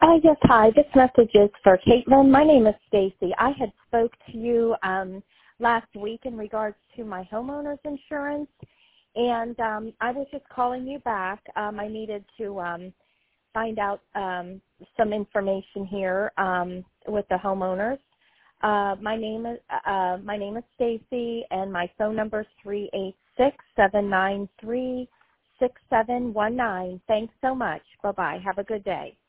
Yes, hi. This message is for Caitlin. My name is Stacy. I had spoke to you last week in regards to my homeowner's insurance, and I was just calling you back. I needed to find out some information here with the homeowners. My name is Stacy, and my phone number is 386-793-6719. Thanks so much. Bye-bye. Have a good day.